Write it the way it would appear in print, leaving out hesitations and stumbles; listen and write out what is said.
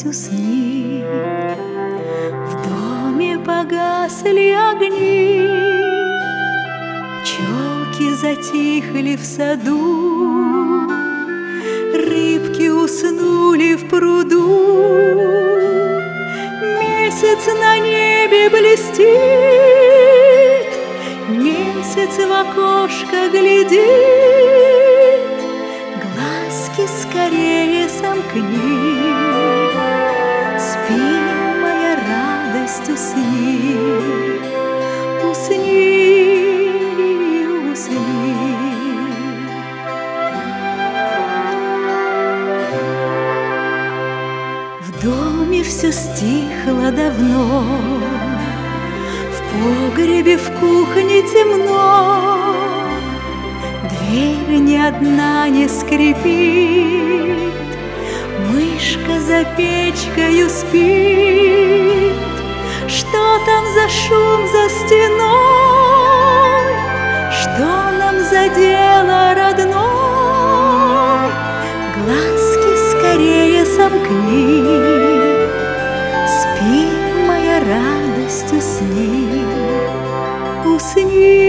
усни. В доме погасли огни, пчелки затихли в саду, рыбки уснули в пруду. Месяц на небе блестит, месяц в окошко глядит. Глазки скорее сомкни, спи, моя радость, усни, усни, усни. В доме все стихло давно, в погребе, в кухне темно. Дверь ни одна не скрипит, мышка за печкою спит. Что там за шум за стеной? Что нам за дело родной? Глазки скорее сомкни, спи, моя радость, усни, усни.